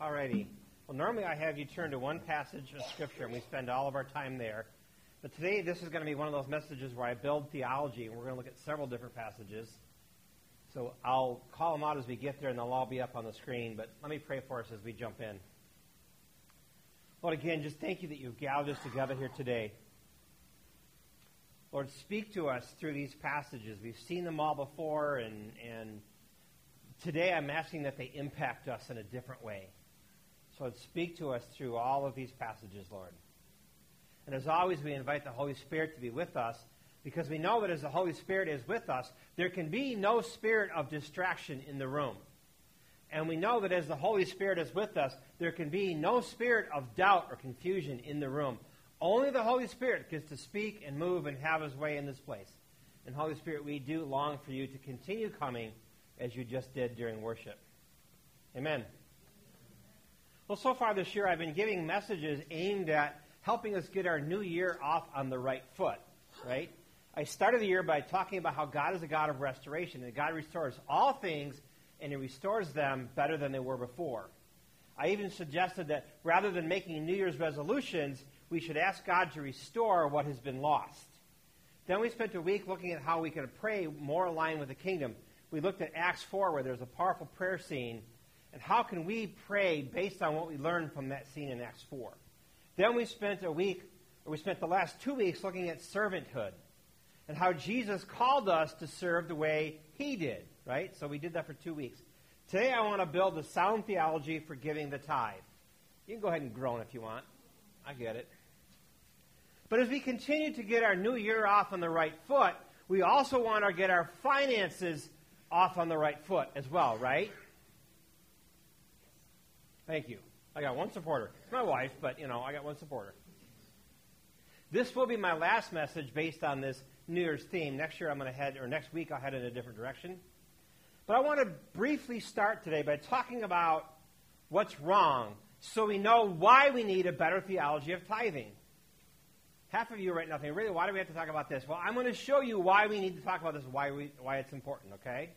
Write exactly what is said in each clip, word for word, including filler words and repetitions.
Alrighty. Well, normally I have you turn to one passage of Scripture, and we spend all of our time there. But today, this is going to be one of those messages where I build theology, and we're going to look at several different passages. So I'll call them out as we get there, and they'll all be up on the screen. But let me pray for us as we jump in. Lord, again, just thank you that you've gathered us together here today. Lord, speak to us through these passages. We've seen them all before, and, and today I'm asking that they impact us in a different way. So Lord, speak to us through all of these passages, Lord. And as always, we invite the Holy Spirit to be with us, because we know that as the Holy Spirit is with us, there can be no spirit of distraction in the room. And we know that as the Holy Spirit is with us, there can be no spirit of doubt or confusion in the room. Only the Holy Spirit gets to speak and move and have his way in this place. And Holy Spirit, we do long for you to continue coming as you just did during worship. Amen. Well, so far this year, I've been giving messages aimed at helping us get our new year off on the right foot, right? I started the year by talking about how God is a God of restoration, and God restores all things, and he restores them better than they were before. I even suggested that rather than making New Year's resolutions, we should ask God to restore what has been lost. Then we spent a week looking at how we could pray more aligned with the kingdom. We looked at Acts four, where there's a powerful prayer scene, and how can we pray based on what we learned from that scene in Acts four. Then we spent a week, or we spent the last two weeks looking at servanthood and how Jesus called us to serve the way he did, right? So we did that for two weeks. Today I want to build a sound theology for giving the tithe. You can go ahead and groan if you want. I get it. But as we continue to get our new year off on the right foot, we also want to get our finances off on the right foot as well, right? Thank you. I got one supporter. It's my wife, but, you know, I got one supporter. This will be my last message based on this New Year's theme. Next year I'm going to head, or next week I'll head in a different direction. But I want to briefly start today by talking about what's wrong so we know why we need a better theology of tithing. Half of you are right now thinking, really, why do we have to talk about this? Well, I'm going to show you why we need to talk about this, why we, why it's important, okay?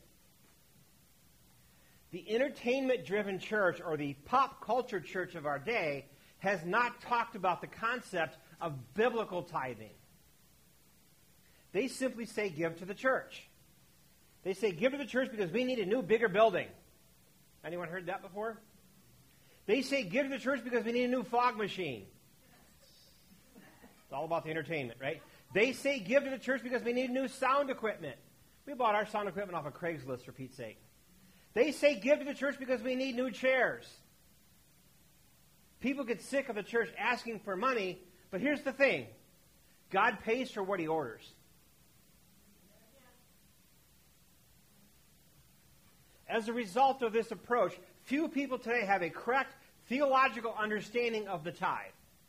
The entertainment-driven church, or the pop culture church of our day, has not talked about the concept of biblical tithing. They simply say give to the church. They say give to the church because we need a new, bigger building. Anyone heard that before? They say give to the church because we need a new fog machine. It's all about the entertainment, right? They say give to the church because we need new sound equipment. We bought our sound equipment off of Craigslist, for Pete's sake. They say give to the church because we need new chairs. People get sick of the church asking for money, but here's the thing. God pays for what he orders. As a result of this approach, few people today have a correct theological understanding of the tithe.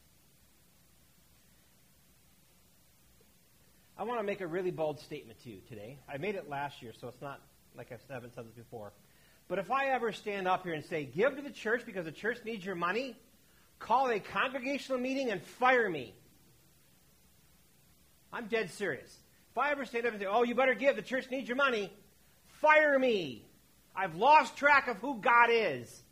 I want to make a really bold statement to you today. I made it last year, so it's not like I haven't said this before. But if I ever stand up here and say, give to the church because the church needs your money, call a congregational meeting and fire me. I'm dead serious. If I ever stand up and say, oh, you better give, the church needs your money, fire me. I've lost track of who God is.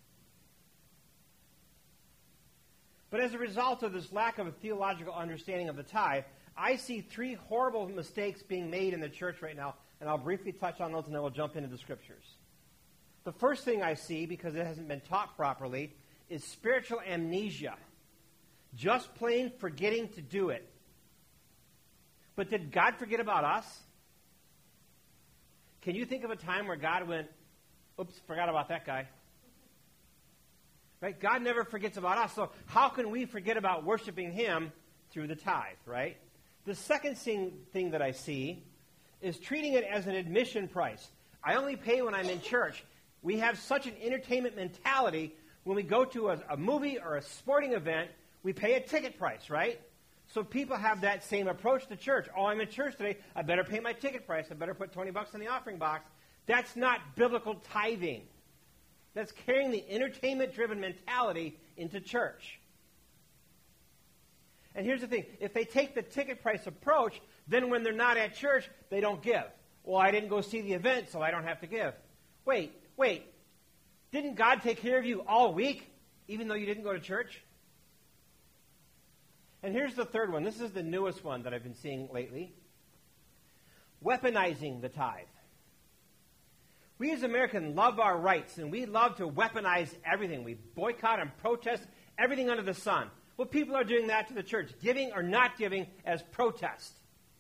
But as a result of this lack of a theological understanding of the tithe, I see three horrible mistakes being made in the church right now, and I'll briefly touch on those and then we'll jump into the scriptures. The first thing I see, because it hasn't been taught properly, is spiritual amnesia. Just plain forgetting to do it. But did God forget about us? Can you think of a time where God went, oops, forgot about that guy? Right? God never forgets about us, so how can we forget about worshiping him through the tithe, right? The second thing, thing that I see is treating it as an admission price. I only pay when I'm in church. We have such an entertainment mentality. When we go to a, a movie or a sporting event, we pay a ticket price, right? So people have that same approach to church. Oh, I'm in church today. I better pay my ticket price. I better put twenty bucks in the offering box. That's not biblical tithing. That's carrying the entertainment-driven mentality into church. And here's the thing. If they take the ticket price approach, then when they're not at church, they don't give. Well, I didn't go see the event, so I don't have to give. Wait, wait. Didn't God take care of you all week, even though you didn't go to church? And here's the third one. This is the newest one that I've been seeing lately. Weaponizing the tithe. We as Americans love our rights, and we love to weaponize everything. We boycott and protest everything under the sun. Well, people are doing that to the church, giving or not giving as protest.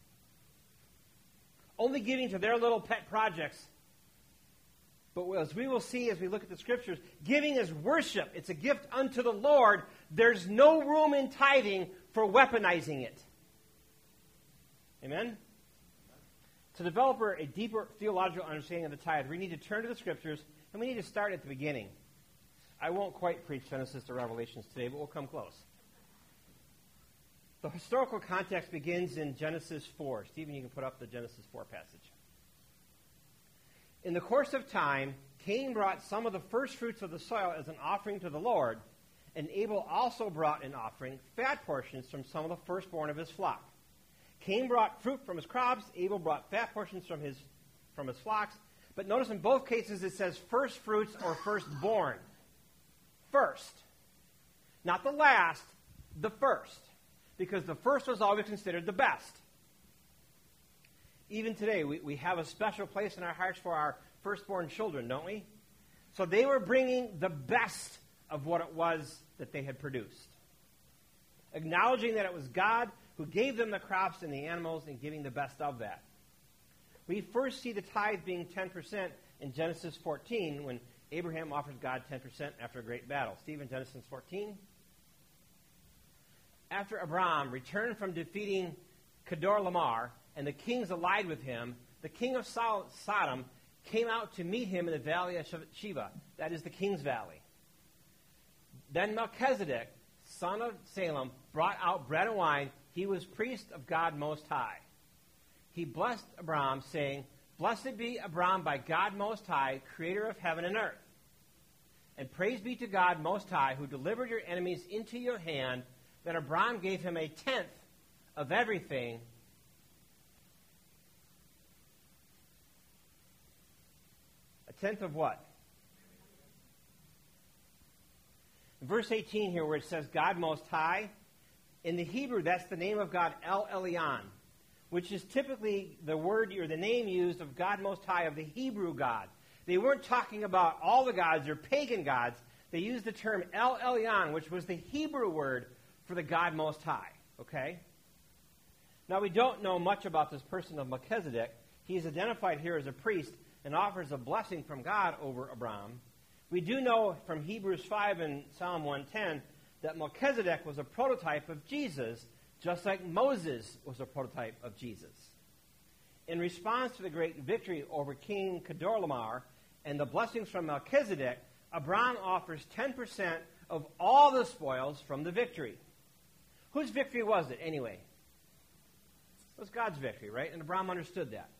Only giving to their little pet projects. But as we will see as we look at the scriptures, giving is worship. It's a gift unto the Lord. There's no room in tithing for weaponizing it. Amen? To develop a deeper theological understanding of the tithe, we need to turn to the scriptures, and we need to start at the beginning. I won't quite preach Genesis to Revelations today, but we'll come close. The historical context begins in Genesis four. Stephen, you can put up the Genesis four passage. In the course of time, Cain brought some of the first fruits of the soil as an offering to the Lord, and Abel also brought an offering, fat portions from some of the firstborn of his flock. Cain brought fruit from his crops, Abel brought fat portions from his from his flocks. But notice in both cases it says first fruits or firstborn. First. Not the last, the first. Because the first was always considered the best. Even today, we, we have a special place in our hearts for our firstborn children, don't we? So they were bringing the best of what it was that they had produced. Acknowledging that it was God who gave them the crops and the animals and giving the best of that. We first see the tithe being ten percent in Genesis fourteen when Abraham offers God ten percent after a great battle. Stephen, Genesis fourteen. After Abram returned from defeating Kedorlaomer and the kings allied with him, the king of Sodom came out to meet him in the valley of Sheba. That is the king's valley. Then Melchizedek, son of Salem, brought out bread and wine. He was priest of God Most High. He blessed Abram, saying, "Blessed be Abram by God Most High, creator of heaven and earth. And praise be to God Most High, who delivered your enemies into your hand." Then Abram gave him a tenth of everything. A tenth of what? In verse eighteen here where it says God Most High, in the Hebrew that's the name of God El Elyon, which is typically the word or the name used of God Most High, of the Hebrew God. They weren't talking about all the gods or pagan gods. They used the term El Elyon, which was the Hebrew word for the God Most High. Okay? Now we don't know much about this person of Melchizedek. He is identified here as a priest and offers a blessing from God over Abram. We do know from Hebrews five and Psalm one ten that Melchizedek was a prototype of Jesus, just like Moses was a prototype of Jesus. In response to the great victory over King Kedorlaomer and the blessings from Melchizedek, Abram offers ten percent of all the spoils from the victory. Whose victory was it, anyway? It was God's victory, right? And Abram understood that.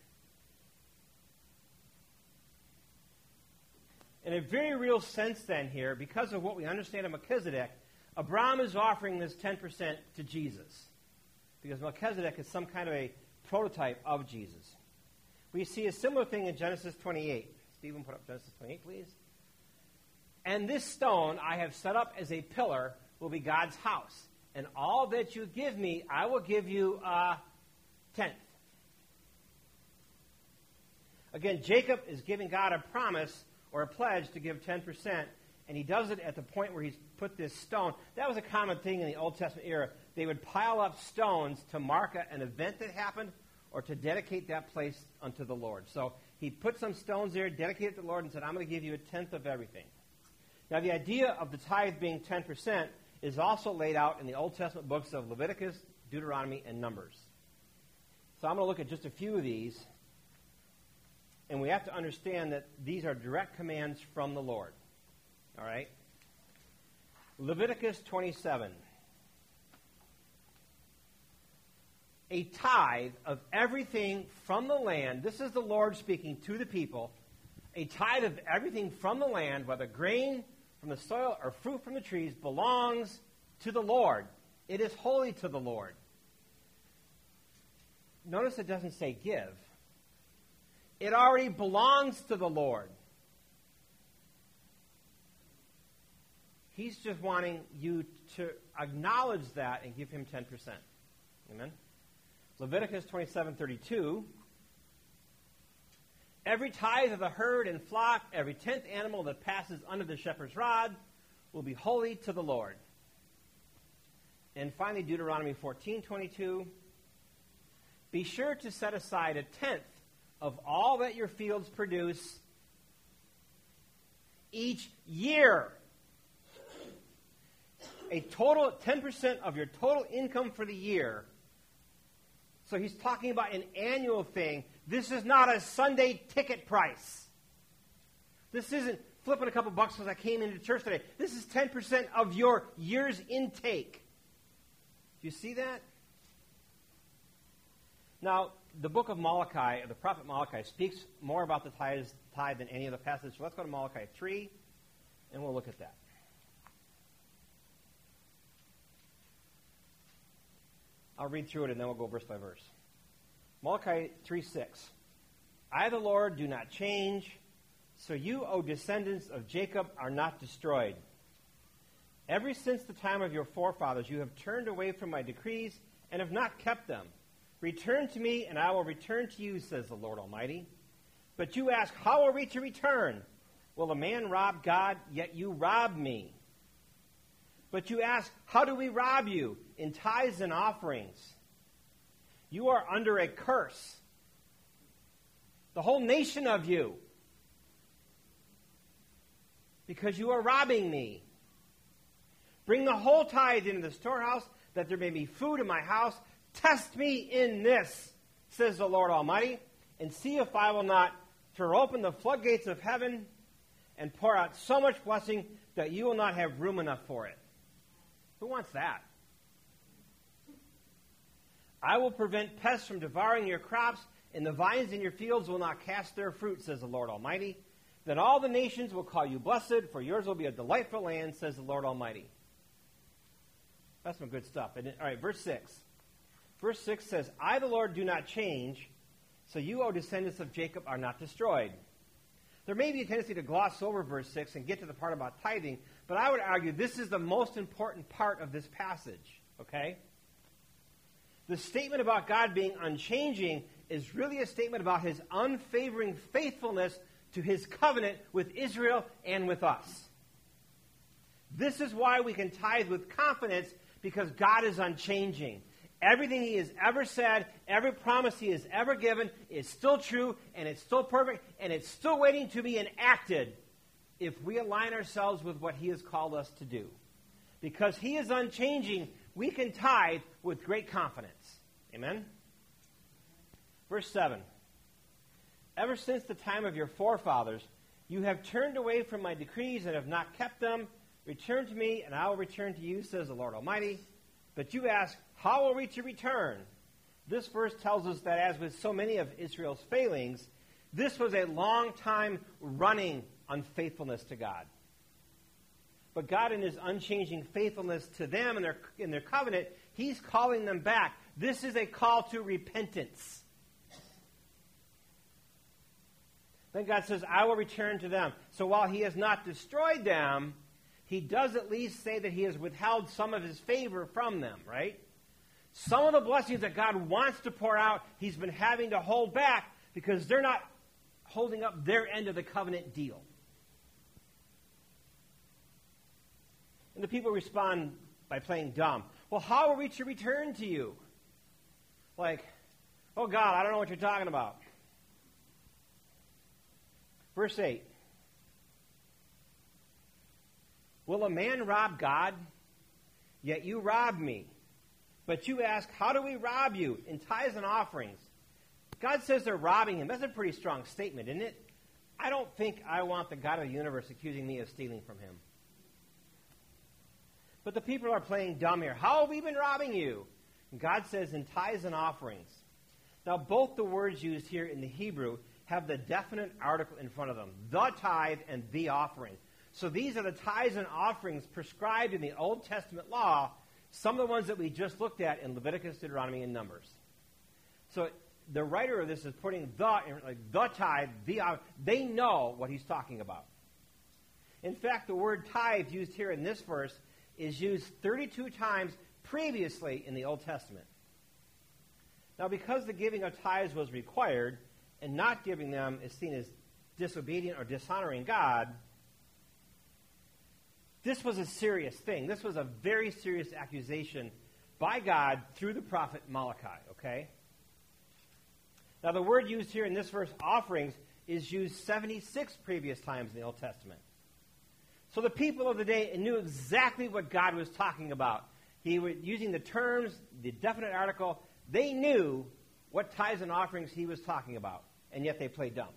In a very real sense, then, here, because of what we understand of Melchizedek, Abram is offering this ten percent to Jesus. Because Melchizedek is some kind of a prototype of Jesus. We see a similar thing in Genesis twenty-eight. Stephen, put up Genesis twenty-eight, please. And this stone I have set up as a pillar will be God's house. And all that you give me, I will give you a tenth. Again, Jacob is giving God a promise or a pledge to give ten percent, and he does it at the point where he's put this stone. That was a common thing in the Old Testament era. They would pile up stones to mark an event that happened or to dedicate that place unto the Lord. So he put some stones there, dedicated to the Lord, and said, I'm going to give you a tenth of everything. Now, the idea of the tithe being ten percent is also laid out in the Old Testament books of Leviticus, Deuteronomy, and Numbers. So I'm going to look at just a few of these. And we have to understand that these are direct commands from the Lord. All right? Leviticus twenty-seven. A tithe of everything from the land. This is the Lord speaking to the people. A tithe of everything from the land, whether grain from the soil or fruit from the trees, belongs to the Lord. It is holy to the Lord. Notice it doesn't say give. It already belongs to the Lord. He's just wanting you to acknowledge that and give him ten percent. Amen? Leviticus twenty-seven thirty-two. Every tithe of the herd and flock, every tenth animal that passes under the shepherd's rod will be holy to the Lord. And finally, Deuteronomy fourteen twenty-two. Be sure to set aside a tenth of all that your fields produce each year. A total ten percent of your total income for the year. So he's talking about an annual thing. This is not a Sunday ticket price. This isn't flipping a couple bucks because I came into church today. This is ten percent of your year's intake. Do you see that? Now, the book of Malachi, the prophet Malachi, speaks more about the tithe, tithe than any of the passages. So let's go to Malachi three, and we'll look at that. I'll read through it, and then we'll go verse by verse. Malachi three six. I, the Lord, do not change, so you, O descendants of Jacob, are not destroyed. Ever since the time of your forefathers, you have turned away from my decrees and have not kept them. Return to me, and I will return to you, says the Lord Almighty. But you ask, how are we to return? Will a man rob God? Yet you rob me. But you ask, how do we rob you? In tithes and offerings. You are under a curse. The whole nation of you. Because you are robbing me. Bring the whole tithe into the storehouse, that there may be food in my house. Test me in this, says the Lord Almighty, and see if I will not throw open the floodgates of heaven and pour out so much blessing that you will not have room enough for it. Who wants that? I will prevent pests from devouring your crops, and the vines in your fields will not cast their fruit, says the Lord Almighty. Then all the nations will call you blessed, for yours will be a delightful land, says the Lord Almighty. That's some good stuff. All right, verse six. Verse six says, I, the Lord, do not change, so you, O descendants of Jacob, are not destroyed. There may be a tendency to gloss over verse six and get to the part about tithing, but I would argue this is the most important part of this passage, okay? The statement about God being unchanging is really a statement about his unfavoring faithfulness to his covenant with Israel and with us. This is why we can tithe with confidence, because God is unchanging. Everything he has ever said, every promise he has ever given is still true, and it's still perfect, and it's still waiting to be enacted if we align ourselves with what he has called us to do. Because he is unchanging, we can tithe with great confidence. Amen? Verse seven. Ever since the time of your forefathers, you have turned away from my decrees and have not kept them. Return to me, and I will return to you, says the Lord Almighty. But you ask, how are we to return? This verse tells us that as with so many of Israel's failings, this was a long time running unfaithfulness to God. But God, in his unchanging faithfulness to them and their, in their covenant, he's calling them back. This is a call to repentance. Then God says, I will return to them. So while he has not destroyed them, he does at least say that he has withheld some of his favor from them, right? Some of the blessings that God wants to pour out, he's been having to hold back because they're not holding up their end of the covenant deal. And the people respond by playing dumb. Well, how are we to return to you? Like, oh God, I don't know what you're talking about. Verse eight. Will a man rob God? Yet you rob me. But you ask, how do we rob you? In tithes and offerings. God says they're robbing him. That's a pretty strong statement, isn't it? I don't think I want the God of the universe accusing me of stealing from him. But the people are playing dumb here. How have we been robbing you? And God says in tithes and offerings. Now, both the words used here in the Hebrew have the definite article in front of them. The tithe and the offering. So these are the tithes and offerings prescribed in the Old Testament law, some of the ones that we just looked at in Leviticus, Deuteronomy, and Numbers. So the writer of this is putting the, like the tithe, the offering. They know what he's talking about. In fact, the word tithe used here in this verse is used thirty-two times previously in the Old Testament. Now, because the giving of tithes was required, and not giving them is seen as disobedient or dishonoring God, this was a serious thing. This was a very serious accusation by God through the prophet Malachi, okay? Now, the word used here in this verse, offerings, is used seventy-six previous times in the Old Testament. So the people of the day knew exactly what God was talking about. He was using the terms, the definite article. They knew what tithes and offerings he was talking about, and yet they played dumb.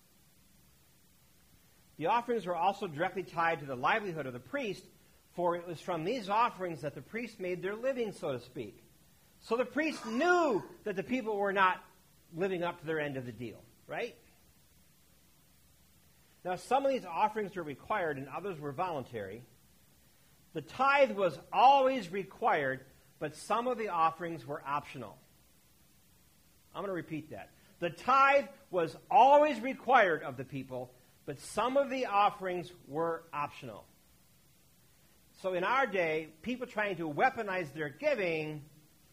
The offerings were also directly tied to the livelihood of the priest, for it was from these offerings that the priest made their living, so to speak. So the priest knew that the people were not living up to their end of the deal, right? Now, some of these offerings were required and others were voluntary. The tithe was always required, but some of the offerings were optional. I'm going to repeat that. The tithe was always required of the people, but some of the offerings were optional. So in our day, people trying to weaponize their giving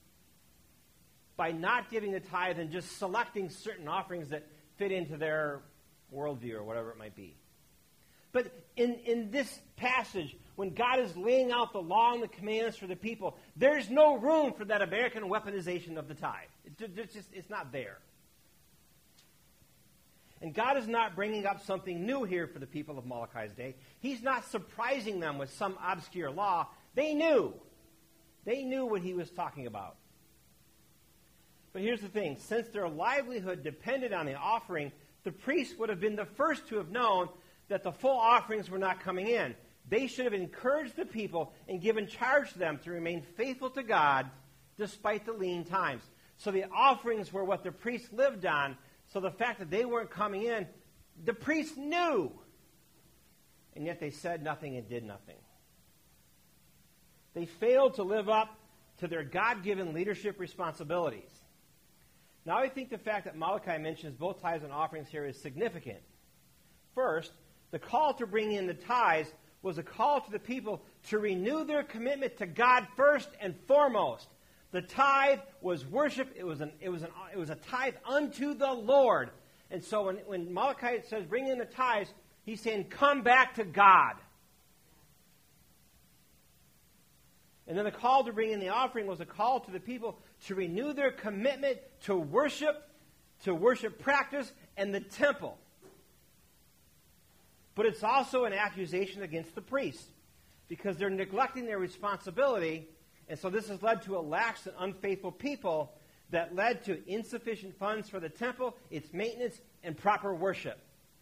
by not giving the tithe and just selecting certain offerings that fit into their worldview or whatever it might be. But in, in this passage, when God is laying out the law and the commands for the people, there's no room for that American weaponization of the tithe. It's just, it's not there. And God is not bringing up something new here for the people of Malachi's day. He's not surprising them with some obscure law. They knew. They knew what he was talking about. But here's the thing. Since their livelihood depended on the offering, the priests would have been the first to have known that the full offerings were not coming in. They should have encouraged the people and given charge to them to remain faithful to God despite the lean times. So the offerings were what the priests lived on. So the fact that they weren't coming in, the priests knew. And yet they said nothing and did nothing. They failed to live up to their God-given leadership responsibilities. Now I think the fact that Malachi mentions both tithes and offerings here is significant. First, the call to bring in the tithes was a call to the people to renew their commitment to God first and foremost. The tithe was worship. It was an, it was an, it was a tithe unto the Lord. And so when, when Malachi says bring in the tithes, he's saying come back to God. And then the call to bring in the offering was a call to the people to renew their commitment to worship, to worship practice, and the temple. But it's also an accusation against the priests because they're neglecting their responsibility. And so this has led to a lax and unfaithful people that led to insufficient funds for the temple, its maintenance, and proper worship.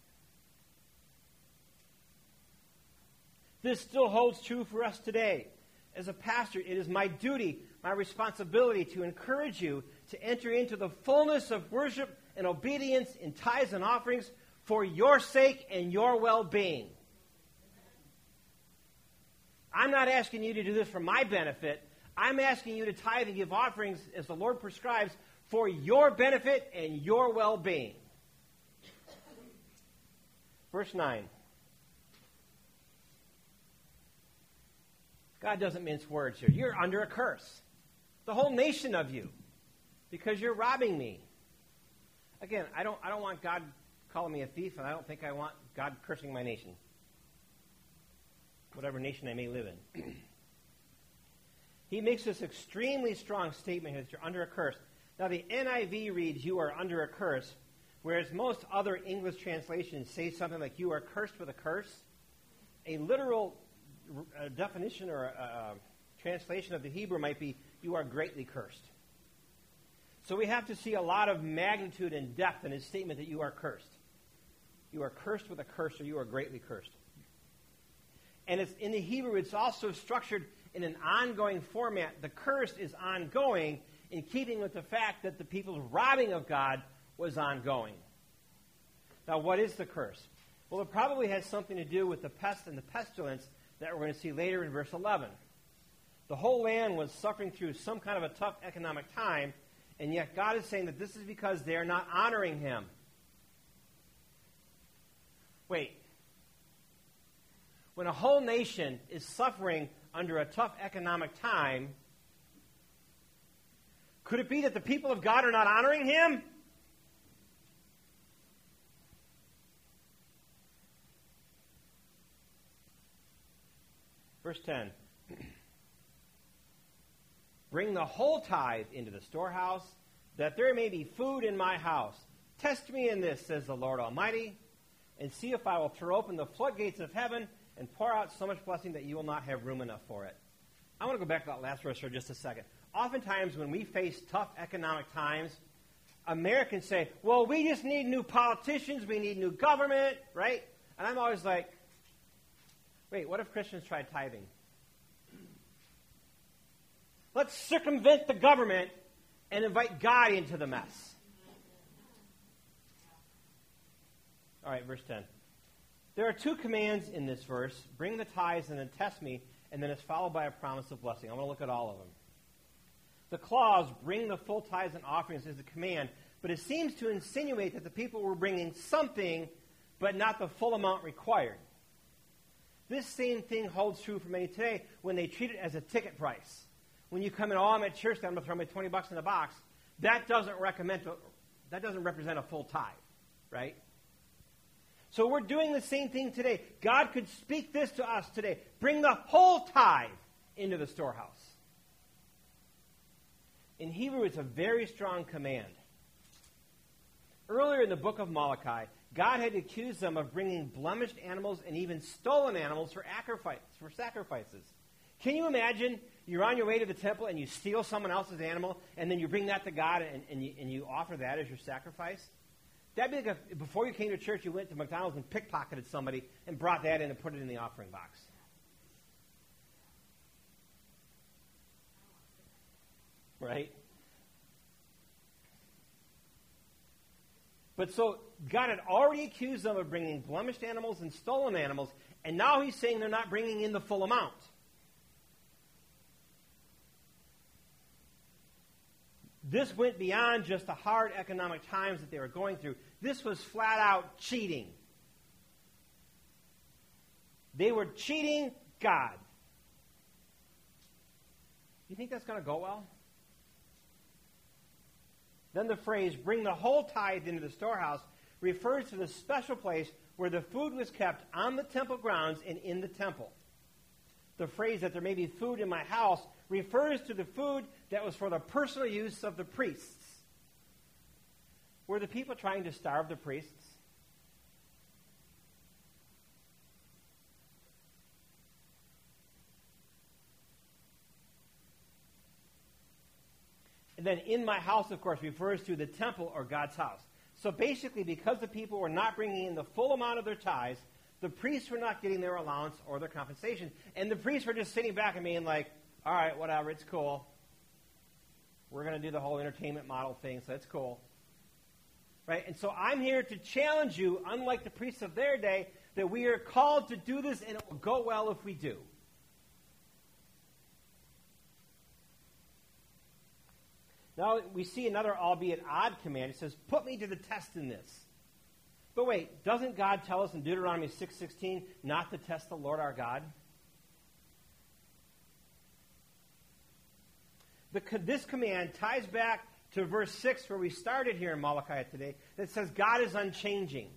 This still holds true for us today. As a pastor, it is my duty, my responsibility to encourage you to enter into the fullness of worship and obedience in tithes and offerings for your sake and your well-being. I'm not asking you to do this for my benefit. I'm asking you to tithe and give offerings as the Lord prescribes for your benefit and your well-being. Verse nine. God doesn't mince words here. You're under a curse. The whole nation of you. Because you're robbing me. Again, I don't, I don't want God calling me a thief, and I don't think I want God cursing my nation. Whatever nation I may live in. He makes this extremely strong statement here that you're under a curse. Now, the N I V reads, you are under a curse, whereas most other English translations say something like, you are cursed with a curse. A literal uh, definition or a, a translation of the Hebrew might be, you are greatly cursed. So we have to see a lot of magnitude and depth in his statement that you are cursed. You are cursed with a curse, or you are greatly cursed. And it's in the Hebrew, it's also structured in an ongoing format. The curse is ongoing in keeping with the fact that the people's robbing of God was ongoing. Now, what is the curse? Well, it probably has something to do with the pest and the pestilence that we're going to see later in verse eleven. The whole land was suffering through some kind of a tough economic time, and yet God is saying that this is because they are not honoring him. Wait. when a whole nation is suffering under a tough economic time, could it be that the people of God are not honoring him? Verse ten. Bring the whole tithe into the storehouse, that there may be food in my house. Test me in this, says the Lord Almighty, and see if I will throw open the floodgates of heaven and pour out so much blessing that you will not have room enough for it. I want to go back to that last verse for just a second. Oftentimes when we face tough economic times, Americans say, well, we just need new politicians, we need new government, right? And I'm always like, wait, what if Christians tried tithing? Let's circumvent the government and invite God into the mess. All right, verse ten. There are two commands in this verse. Bring the tithes and then test me, and then it's followed by a promise of blessing. I want to look at all of them. The clause, bring the full tithes and offerings, is a command, but it seems to insinuate that the people were bringing something, but not the full amount required. This same thing holds true for many today when they treat it as a ticket price. When you come in, oh, I'm at church, I'm going to throw my twenty bucks in the box. That doesn't recommend, that doesn't represent a full tithe, right? So we're doing the same thing today. God could speak this to us today. Bring the whole tithe into the storehouse. In Hebrew, it's a very strong command. Earlier in the book of Malachi, God had accused them of bringing blemished animals and even stolen animals for sacrifices. Can you imagine you're on your way to the temple and you steal someone else's animal and then you bring that to God and, and, you, and you offer that as your sacrifice? That'd be like if before you came to church, you went to McDonald's and pickpocketed somebody and brought that in and put it in the offering box. Right? But so God had already accused them of bringing blemished animals and stolen animals, and now he's saying they're not bringing in the full amount. This went beyond just the hard economic times that they were going through. This was flat out cheating. They were cheating God. You think that's going to go well? Then the phrase, bring the whole tithe into the storehouse, refers to the special place where the food was kept on the temple grounds and in the temple. The phrase that there may be food in my house refers to the food that was for the personal use of the priests. Were the people trying to starve the priests? And then in my house, of course, refers to the temple or God's house. So basically, because the people were not bringing in the full amount of their tithes, the priests were not getting their allowance or their compensation. And the priests were just sitting back and being like, all right, whatever, it's cool. We're going to do the whole entertainment model thing, so it's cool. Right? And so I'm here to challenge you, unlike the priests of their day, that we are called to do this, and it will go well if we do. Now we see another, albeit odd, command. It says, put me to the test in this. But wait, doesn't God tell us in Deuteronomy six sixteen not to test the Lord our God? The, this command ties back to verse six where we started here in Malachi today that says God is unchanging.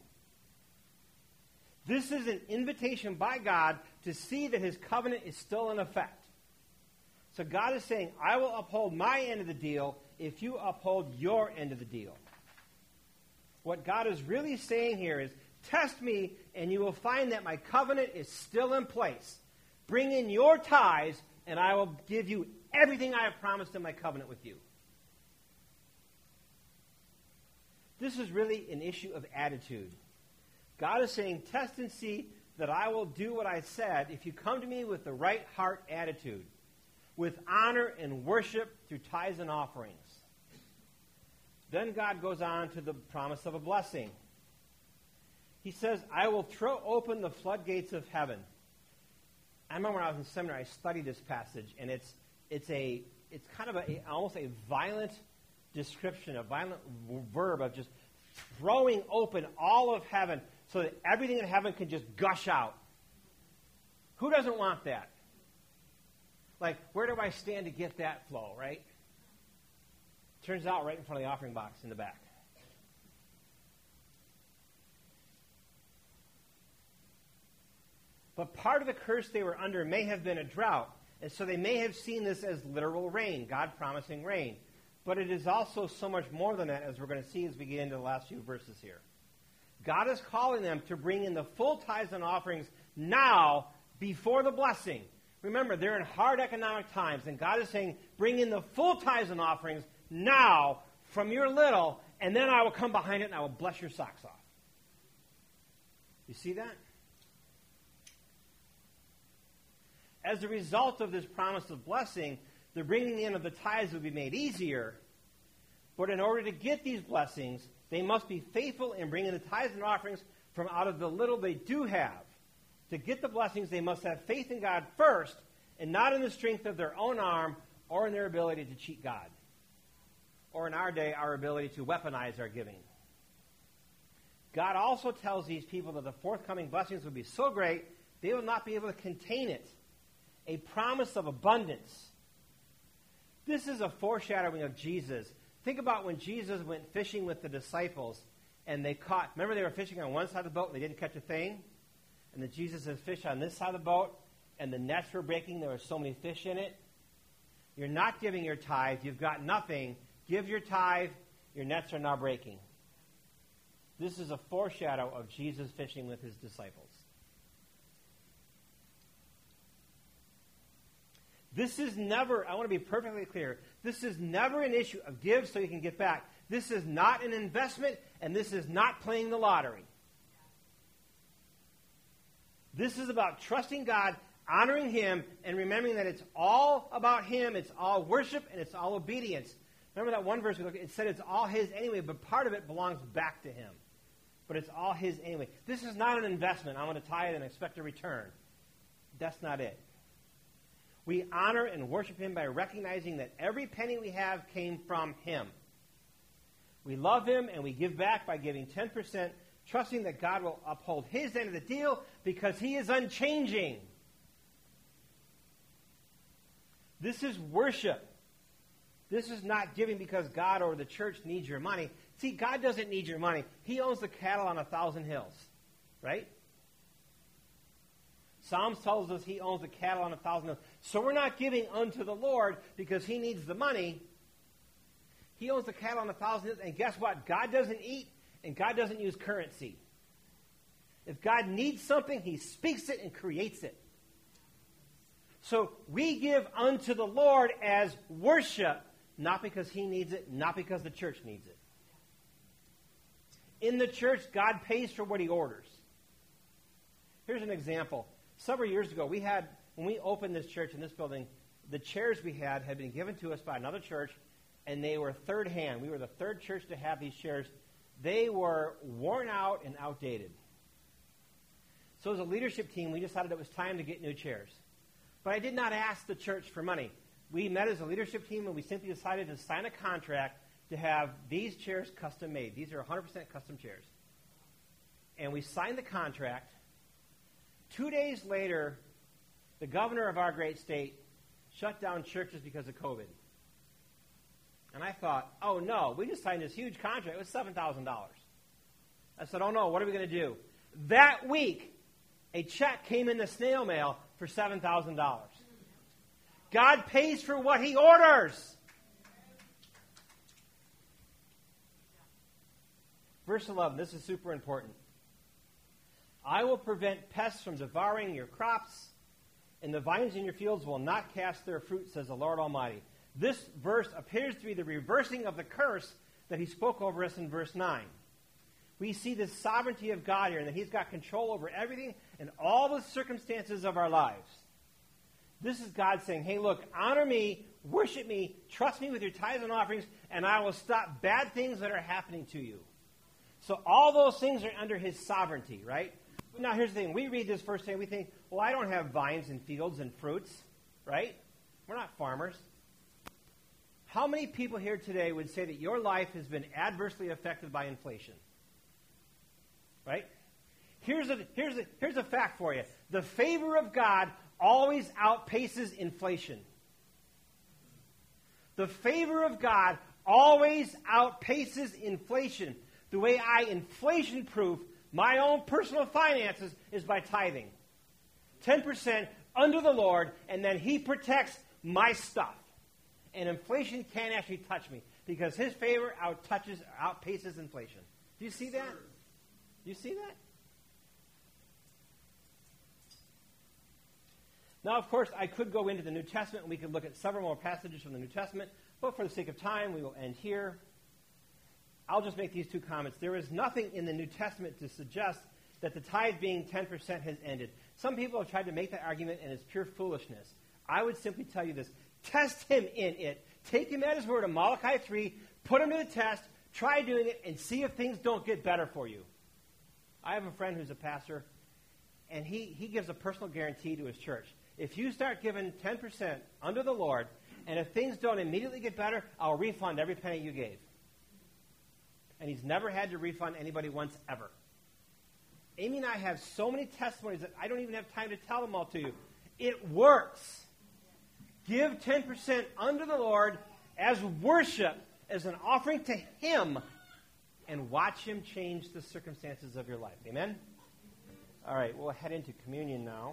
This is an invitation by God to see that his covenant is still in effect. So God is saying, I will uphold my end of the deal if you uphold your end of the deal. What God is really saying here is, test me and you will find that my covenant is still in place. Bring in your tithes and I will give you everything I have promised in my covenant with you. This is really an issue of attitude. God is saying, test and see that I will do what I said if you come to me with the right heart attitude, with honor and worship through tithes and offerings. Then God goes on to the promise of a blessing. He says, I will throw open the floodgates of heaven. I remember when I was in seminary, I studied this passage, and it's it's a it's kind of a, a almost a violent description, a violent verb of just throwing open all of heaven so that everything in heaven can just gush out. Who doesn't want that? Like, where do I stand to get that flow, right? Turns out right in front of the offering box in the back. But part of the curse they were under may have been a drought, and so they may have seen this as literal rain, God promising rain. But it is also so much more than that, as we're going to see as we get into the last few verses here. God is calling them to bring in the full tithes and offerings now before the blessing. Remember, they're in hard economic times, and God is saying, bring in the full tithes and offerings now from your little, and then I will come behind it and I will bless your socks off. You see that? As a result of this promise of blessing, the bringing in of the tithes will be made easier. But in order to get these blessings, they must be faithful in bringing the tithes and offerings from out of the little they do have. To get the blessings, they must have faith in God first, and not in the strength of their own arm or in their ability to cheat God. Or in our day, our ability to weaponize our giving. God also tells these people that the forthcoming blessings will be so great, they will not be able to contain it. A promise of abundance. This is a foreshadowing of Jesus. Think about when Jesus went fishing with the disciples and they caught, remember they were fishing on one side of the boat and they didn't catch a thing? And then Jesus says, fish on this side of the boat and the nets were breaking, there were so many fish in it. You're not giving your tithe, you've got nothing. Give your tithe, your nets are now breaking. This is a foreshadow of Jesus fishing with his disciples. This is never, I want to be perfectly clear, this is never an issue of give so you can get back. This is not an investment, and this is not playing the lottery. This is about trusting God, honoring him, and remembering that it's all about him, it's all worship, and it's all obedience. Remember that one verse we looked at, it said it's all his anyway, but part of it belongs back to him. But it's all his anyway. This is not an investment. I'm going to tithe and expect a return. That's not it. We honor and worship him by recognizing that every penny we have came from him. We love him and we give back by giving ten percent, trusting that God will uphold his end of the deal because he is unchanging. This is worship. This is not giving because God or the church needs your money. See, God doesn't need your money. He owns the cattle on a thousand hills, right? Psalms tells us he owns the cattle on a thousand hills. So we're not giving unto the Lord because he needs the money. He owns the cattle on a thousand hills. And guess what? God doesn't eat and God doesn't use currency. If God needs something, he speaks it and creates it. So we give unto the Lord as worship, not because he needs it, not because the church needs it. In the church, God pays for what he orders. Here's an example. Several years ago, we had, when we opened this church in this building, the chairs we had had been given to us by another church, and they were third hand. We were the third church to have these chairs. They were worn out and outdated. So as a leadership team, we decided it was time to get new chairs. But I did not ask the church for money. We met as a leadership team, and we simply decided to sign a contract to have these chairs custom made. These are one hundred percent custom chairs. And we signed the contract. Two days later, the governor of our great state shut down churches because of COVID. And I thought, oh no, we just signed this huge contract. It was seven thousand dollars. I said, oh no, what are we going to do? That week, a check came in the snail mail for seven thousand dollars. God pays for what he orders. Verse eleven, this is super important. I will prevent pests from devouring your crops, and the vines in your fields will not cast their fruit, says the Lord Almighty. This verse appears to be the reversing of the curse that he spoke over us in verse nine. We see the sovereignty of God here, and that he's got control over everything and all the circumstances of our lives. This is God saying, hey, look, honor me, worship me, trust me with your tithes and offerings, and I will stop bad things that are happening to you. So all those things are under his sovereignty, right? Now, here's the thing. We read this verse and we think, well, I don't have vines and fields and fruits, right? We're not farmers. How many people here today would say that your life has been adversely affected by inflation? Right? here's a, here's a, here's a fact for you. The favor of God always outpaces inflation. The favor of God always outpaces inflation. The way I inflation-proof my own personal finances is by tithing. ten percent under the Lord, and then He protects my stuff. And inflation can't actually touch me because His favor out touches, outpaces inflation. Do you see that? Do you see that? Now, of course, I could go into the New Testament, and we could look at several more passages from the New Testament, but for the sake of time, we will end here. I'll just make these two comments. There is nothing in the New Testament to suggest that the tithe being ten percent has ended. Some people have tried to make that argument, and it's pure foolishness. I would simply tell you this. Test him in it. Take him at his word in Malachi three, put him to the test, try doing it, and see if things don't get better for you. I have a friend who's a pastor, and he, he gives a personal guarantee to his church. If you start giving ten percent under the Lord, and if things don't immediately get better, I'll refund every penny you gave. And he's never had to refund anybody once ever. Amy and I have so many testimonies that I don't even have time to tell them all to you. It works. Give ten percent under the Lord as worship, as an offering to Him, and watch Him change the circumstances of your life. Amen? All right, we'll head into communion now.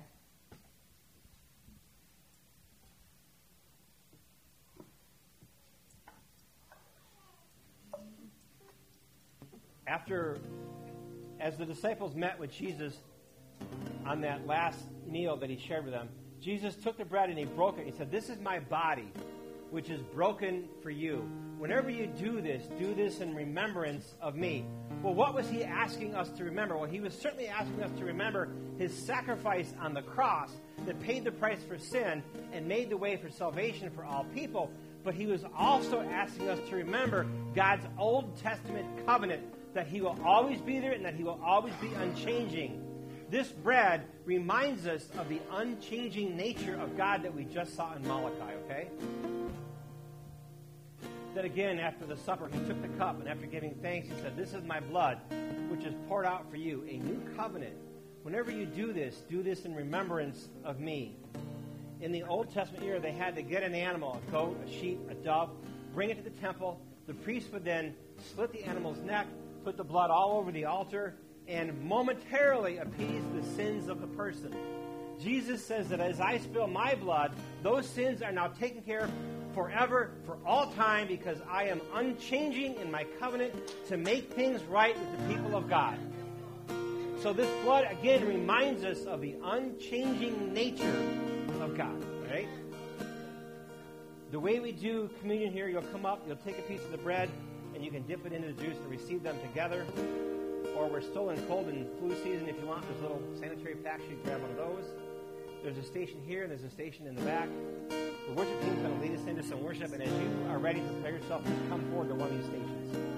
After, as the disciples met with Jesus on that last meal that He shared with them, Jesus took the bread and He broke it. He said, "This is my body, which is broken for you. Whenever you do this, do this in remembrance of me." Well, what was He asking us to remember? Well, He was certainly asking us to remember His sacrifice on the cross that paid the price for sin and made the way for salvation for all people. But He was also asking us to remember God's Old Testament covenant, that He will always be there and that He will always be unchanging. This bread reminds us of the unchanging nature of God that we just saw in Malachi, okay? Then again, after the supper, He took the cup, and after giving thanks, He said, "This is my blood, which is poured out for you, a new covenant. Whenever you do this, do this in remembrance of me." In the Old Testament era, they had to get an animal, a goat, a sheep, a dove, bring it to the temple. The priest would then slit the animal's neck, put the blood all over the altar, and momentarily appease the sins of the person. Jesus says that as I spill my blood, those sins are now taken care of forever, for all time, because I am unchanging in my covenant to make things right with the people of God. So this blood, again, reminds us of the unchanging nature of God, right? The way we do communion here, you'll come up, you'll take a piece of the bread, and you can dip it into the juice and receive them together. Or we're still in cold and flu season. If you want, there's little sanitary packs. You grab one of those. There's a station here, and there's a station in the back. The worship team is going to lead us into some worship, and as you are ready to prepare yourself, come forward to one of these stations.